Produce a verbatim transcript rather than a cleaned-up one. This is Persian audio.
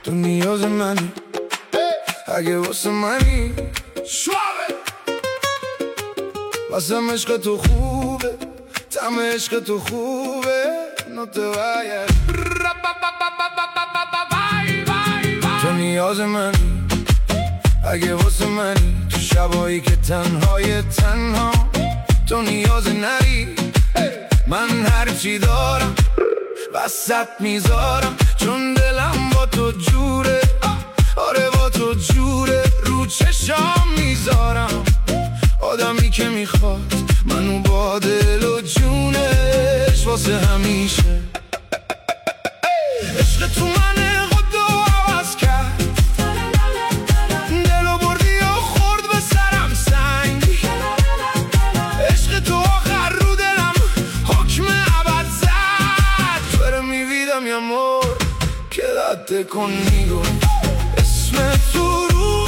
تو نیاز منی اگه واسه منی شواره واسم عشق تو خوبه تم عشق تو خوبه no te vayas تو نیاز منی اگه واسه منی تو شبایی که تنهای تنها تو نیاز نری من هرچی دارم وسط میذارم چون دلم با تو جوره آره با تو جوره رو چشام میذارم آدمی که میخواد منو با دل و جونش واسه همیشه عشق تو منه خود و عوض کرد دلو بردی و خورد به سرم سنگ عشق تو آخر رو دلم حکم عبد زد pero mi vida mi amor quédate conmigo اسم تو رو